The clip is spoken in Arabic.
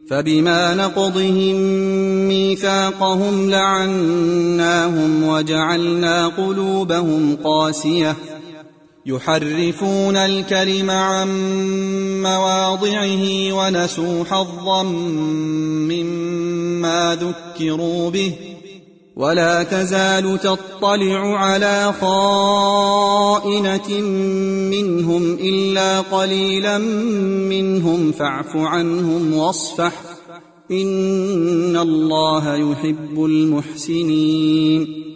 فبما نقضهم ميثاقهم لعناهم وجعلنا قلوبهم قاسية يحرفون الكلم عن مواضعه ونسوا حظا مما ذكروا به ولا تزال تطلع على خائنة منهم إلا قليلا منهم فاعف عنهم واصفح إن الله يحب المحسنين